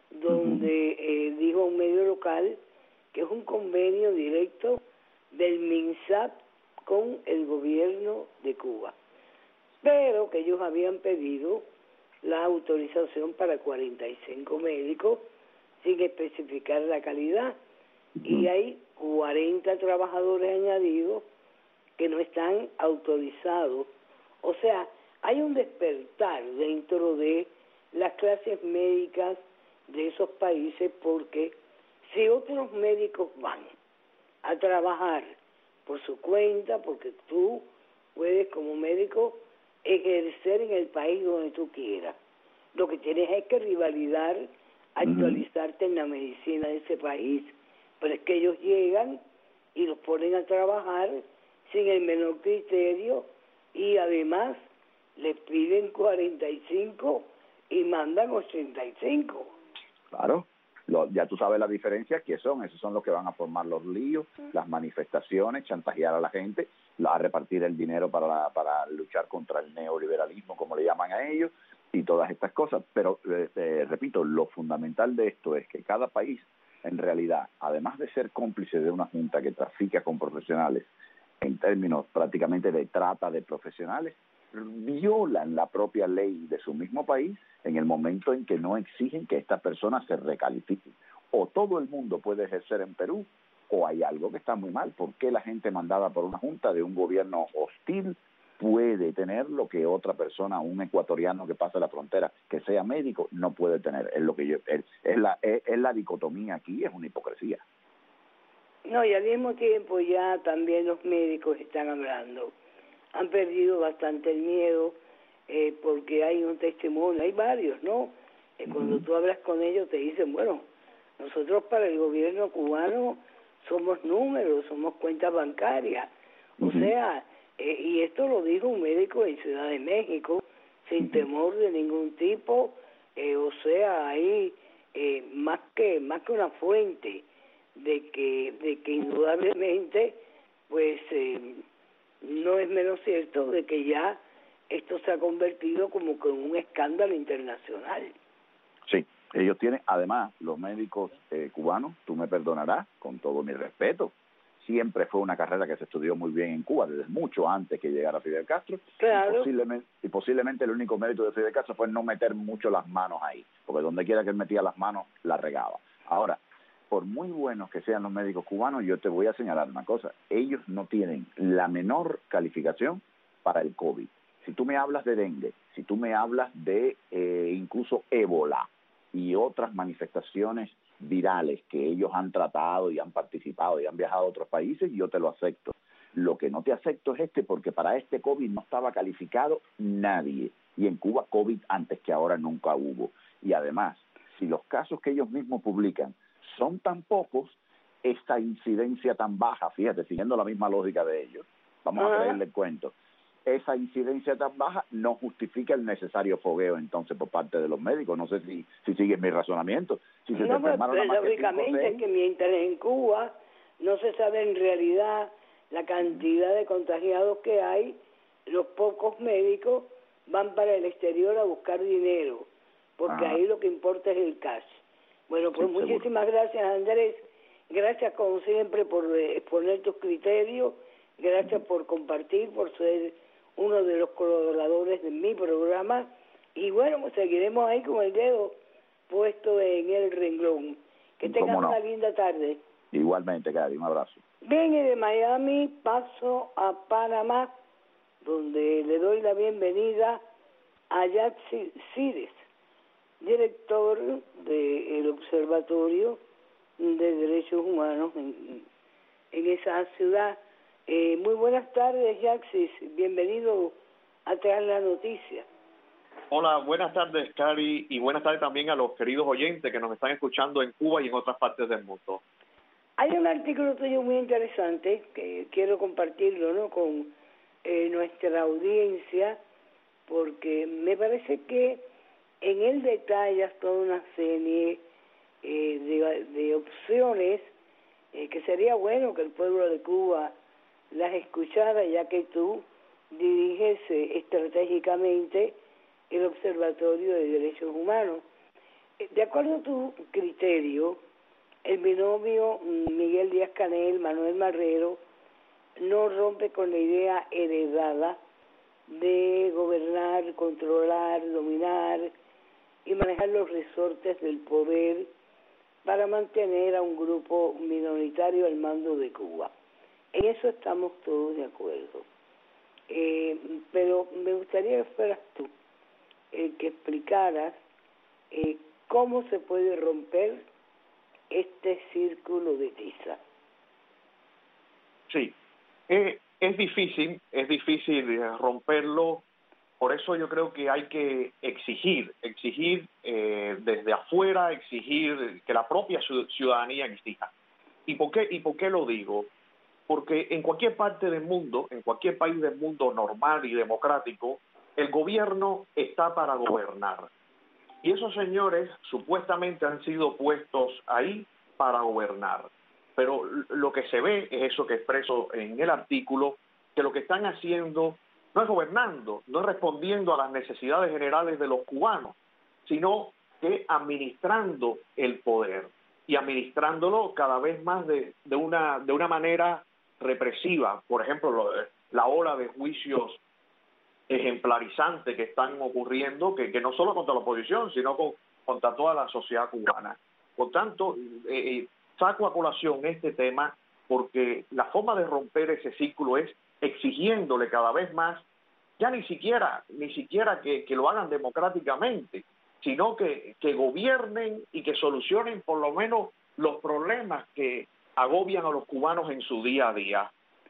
donde dijo a un medio local que es un convenio directo del MINSAP con el gobierno de Cuba, pero que ellos habían pedido la autorización para 45 médicos sin especificar la calidad, y hay 40 trabajadores añadidos que no están autorizados. O sea, hay un despertar dentro de las clases médicas de esos países, porque si otros médicos van a trabajar por su cuenta, porque tú puedes como médico ejercer en el país donde tú quieras, lo que tienes es que rivalidar, actualizarte en la medicina de ese país, pero es que ellos llegan y los ponen a trabajar sin el menor criterio, y además les piden 45 y mandan 85. Claro, ya tú sabes la diferencia que son. Esos son los que van a formar los líos, las manifestaciones, chantajear a la gente, a repartir el dinero para luchar contra el neoliberalismo, como le llaman a ellos, y todas estas cosas. Pero, repito, lo fundamental de esto es que cada país, en realidad, además de ser cómplice de una junta que trafica con profesionales, en términos prácticamente de trata de profesionales, violan la propia ley de su mismo país en el momento en que no exigen que estas personas se recalifiquen. O todo el mundo puede ejercer en Perú, o hay algo que está muy mal. ¿Por qué la gente mandada por una junta de un gobierno hostil puede tener lo que otra persona, un ecuatoriano que pasa la frontera, que sea médico, no puede tener? Es lo que es la dicotomía aquí, es una hipocresía. No, y al mismo tiempo ya también los médicos están hablando. Han perdido bastante el miedo, porque hay un testimonio, hay varios, ¿no? Cuando tú hablas con ellos te dicen, bueno, nosotros para el gobierno cubano somos números, somos cuentas bancarias. O sea, y esto lo dijo un médico en Ciudad de México, sin temor de ningún tipo. O sea, hay más que una fuente de que indudablemente, pues, no es menos cierto de que ya esto se ha convertido como que en un escándalo internacional. Sí, ellos tienen, además, los médicos cubanos, tú me perdonarás, con todo mi respeto, siempre fue una carrera que se estudió muy bien en Cuba, desde mucho antes que llegara Fidel Castro. Claro. Y posiblemente el único mérito de Fidel Castro fue no meter mucho las manos ahí, porque donde quiera que él metía las manos, la regaba. Ahora, por muy buenos que sean los médicos cubanos, yo te voy a señalar una cosa: ellos no tienen la menor calificación para el COVID. Si tú me hablas de dengue, si tú me hablas de incluso ébola y otras manifestaciones virales que ellos han tratado y han participado y han viajado a otros países, yo te lo acepto. Lo que no te acepto es porque para este COVID no estaba calificado nadie. Y en Cuba COVID antes que ahora nunca hubo. Y además, si los casos que ellos mismos publican son tan pocos, esta incidencia tan baja, fíjate, siguiendo la misma lógica de ellos, vamos a creerle el cuento, esa incidencia tan baja no justifica el necesario fogueo entonces por parte de los médicos. No sé si sigues mi razonamiento. Si se no, pero lógicamente es que mientras en Cuba no se sabe en realidad la cantidad de contagiados que hay, los pocos médicos van para el exterior a buscar dinero, porque ahí lo que importa es el cash. Bueno, pues sí, muchísimas gracias, Andrés. Gracias, como siempre, por exponer tus criterios. Gracias por compartir, por ser uno de los colaboradores de mi programa. Y bueno, pues seguiremos ahí con el dedo puesto en el renglón. Que tengan una linda tarde. Igualmente, Cari, un abrazo. Bien, y de Miami paso a Panamá, donde le doy la bienvenida a Yaxi Cires, director del Observatorio de Derechos Humanos en esa ciudad. Muy buenas tardes, Yaxi, bienvenido a Tras la Noticia. Hola, buenas tardes, Cari, y buenas tardes también a los queridos oyentes que nos están escuchando en Cuba y en otras partes del mundo. Hay un artículo tuyo muy interesante que quiero compartirlo, ¿no?, con nuestra audiencia, porque me parece que en él detallas toda una serie de opciones que sería bueno que el pueblo de Cuba las escuchara, ya que tú diriges estratégicamente el Observatorio de Derechos Humanos. De acuerdo a tu criterio, el binomio Miguel Díaz-Canel, Manuel Marrero, no rompe con la idea heredada de gobernar, controlar, dominar y manejar los resortes del poder para mantener a un grupo minoritario al mando de Cuba. En eso estamos todos de acuerdo. Pero me gustaría que fueras tú que explicaras cómo se puede romper este círculo de tiza. Sí, es difícil romperlo. Por eso yo creo que hay que exigir desde afuera, exigir que la propia ciudadanía exija. ¿Y por qué lo digo? Porque en cualquier parte del mundo, en cualquier país del mundo normal y democrático, el gobierno está para gobernar. Y esos señores supuestamente han sido puestos ahí para gobernar. Pero lo que se ve es eso que expreso en el artículo, que lo que están haciendo no es gobernando, no es respondiendo a las necesidades generales de los cubanos, sino que administrando el poder y administrándolo cada vez más de una manera represiva. Por ejemplo, la ola de juicios ejemplarizantes que están ocurriendo, que no solo contra la oposición, sino contra toda la sociedad cubana. Por tanto, saco a colación este tema porque la forma de romper ese círculo es exigiéndole cada vez más, ya ni siquiera que lo hagan democráticamente, sino que gobiernen y que solucionen por lo menos los problemas que agobian a los cubanos en su día a día.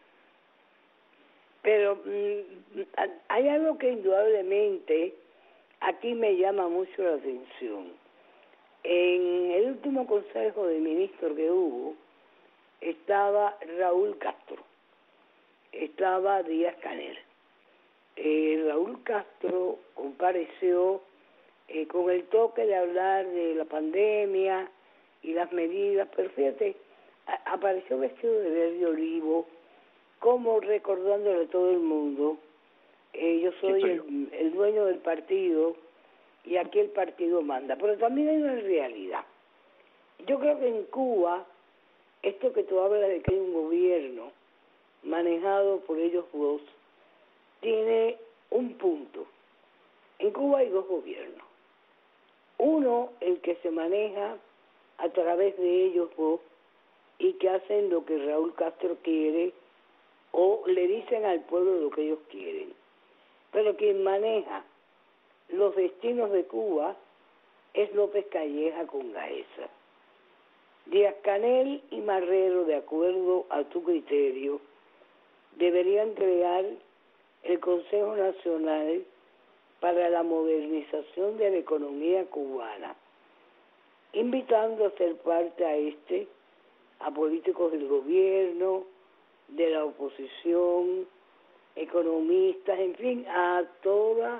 Pero hay algo que indudablemente aquí me llama mucho la atención. En el último Consejo de Ministros que hubo, estaba Raúl Castro, estaba Díaz-Canel. Raúl Castro compareció con el toque de hablar de la pandemia y las medidas, pero fíjate, apareció vestido de verde olivo, como recordándole a todo el mundo, yo soy el dueño del partido y aquí el partido manda. Pero también hay una realidad. Yo creo que en Cuba, esto que tú hablas de que hay un gobierno manejado por ellos dos, tiene un punto. En Cuba hay dos gobiernos. Uno, el que se maneja a través de ellos dos y que hacen lo que Raúl Castro quiere o le dicen al pueblo lo que ellos quieren. Pero quien maneja los destinos de Cuba es López Calleja con Gaesa. Díaz-Canel y Marrero, de acuerdo a tu criterio, deberían crear el Consejo Nacional para la Modernización de la Economía Cubana, invitando a ser parte a políticos del gobierno, de la oposición, economistas, en fin, a toda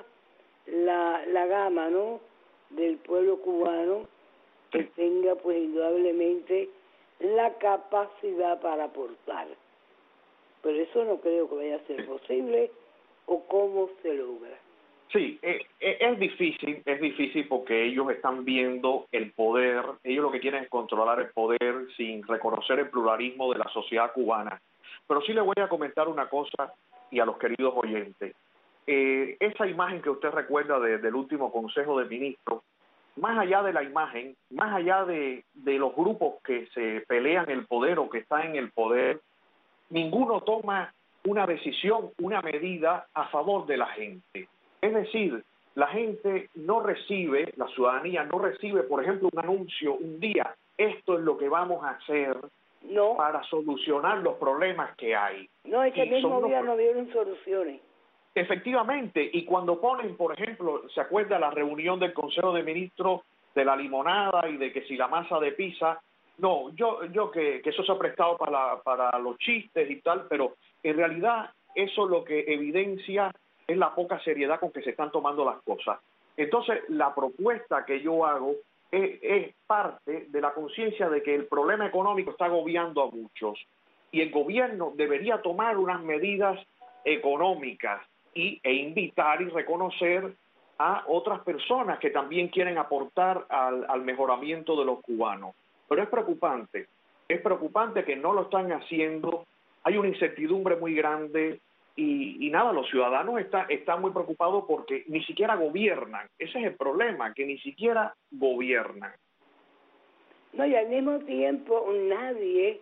la gama, ¿no?, del pueblo cubano que tenga, pues, indudablemente la capacidad para aportar. Pero eso no creo que vaya a ser posible, o cómo se logra. Sí, es difícil porque ellos están viendo el poder, ellos lo que quieren es controlar el poder sin reconocer el pluralismo de la sociedad cubana. Pero sí le voy a comentar una cosa y a los queridos oyentes. esa imagen que usted recuerda del último Consejo de Ministros, más allá de la imagen, más allá de los grupos que se pelean el poder o que están en el poder, ninguno toma una decisión, una medida a favor de la gente. Es decir, la gente no recibe, la ciudadanía no recibe, por ejemplo, un anuncio un día, esto es lo que vamos a hacer para solucionar los problemas que hay. No, ese mismo día no vieron soluciones. Efectivamente, y cuando ponen, por ejemplo, ¿se acuerda la reunión del Consejo de Ministros de la limonada y de que si la masa de pizza? No, yo que eso se ha prestado para los chistes y tal, pero en realidad eso lo que evidencia es la poca seriedad con que se están tomando las cosas. Entonces, la propuesta que yo hago es parte de la conciencia de que el problema económico está agobiando a muchos y el gobierno debería tomar unas medidas económicas e invitar y reconocer a otras personas que también quieren aportar al mejoramiento de los cubanos. Pero es preocupante que no lo están haciendo, hay una incertidumbre muy grande y nada, los ciudadanos están muy preocupados porque ni siquiera gobiernan, ese es el problema, que ni siquiera gobiernan. No, y al mismo tiempo nadie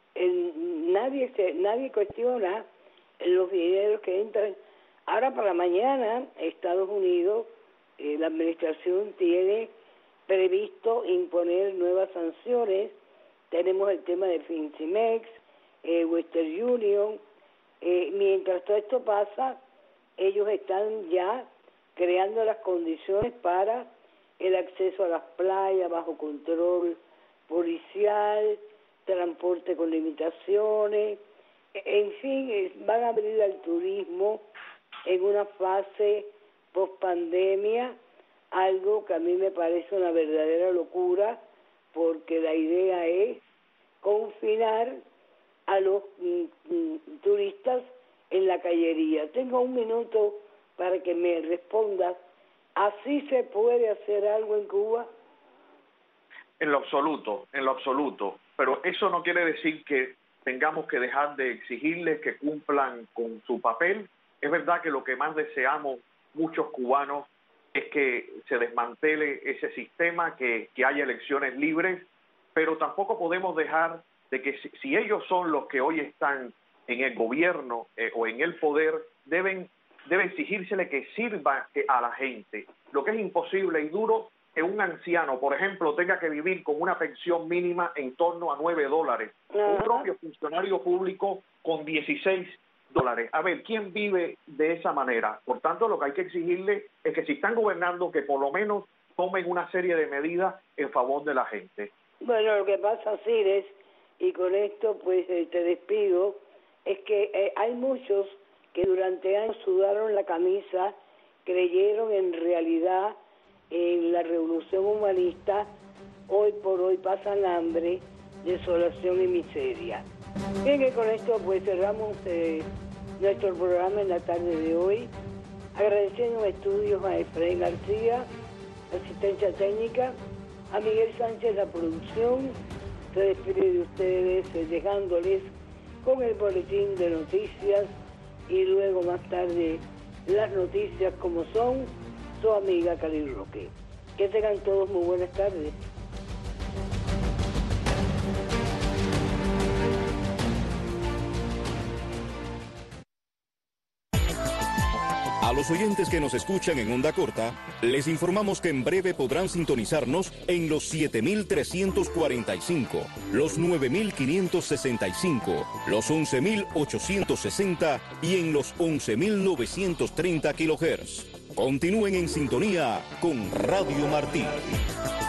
cuestiona los dineros que entran. Ahora para mañana, Estados Unidos, la administración tiene previsto imponer nuevas sanciones. Tenemos el tema de Fincimex, Western Union. Mientras todo esto pasa, ellos están ya creando las condiciones para el acceso a las playas bajo control policial, transporte con limitaciones, en fin, van a abrir al turismo en una fase post-pandemia, algo que a mí me parece una verdadera locura, porque la idea es confinar a los turistas en la callería. Tengo un minuto para que me respondas. ¿Así se puede hacer algo en Cuba? En lo absoluto. Pero eso no quiere decir que tengamos que dejar de exigirles que cumplan con su papel. Es verdad que lo que más deseamos muchos cubanos es que se desmantele ese sistema, que haya elecciones libres, pero tampoco podemos dejar de que si ellos son los que hoy están en el gobierno o en el poder, debe exigírsele que sirva a la gente. Lo que es imposible y duro que un anciano, por ejemplo, tenga que vivir con una pensión mínima en torno a $9. Un propio funcionario público con $16. A ver, ¿quién vive de esa manera? Por tanto, lo que hay que exigirle es que si están gobernando, que por lo menos tomen una serie de medidas en favor de la gente. Bueno, lo que pasa, Cires, y con esto pues te despido, es que hay muchos que durante años sudaron la camisa, creyeron en realidad en la revolución humanista, hoy por hoy pasan hambre, desolación y miseria. Bien, que con esto pues cerramos nuestro programa en la tarde de hoy, agradeciendo estudios a Efraín García, asistencia técnica, a Miguel Sánchez la producción. Se despide de ustedes dejándoles con el boletín de noticias y luego más tarde las noticias como son, su amiga Cali Roque. Que tengan todos muy buenas tardes. A los oyentes que nos escuchan en onda corta, les informamos que en breve podrán sintonizarnos en los 7.345, los 9.565, los 11.860 y en los 11.930 kHz. Continúen en sintonía con Radio Martí.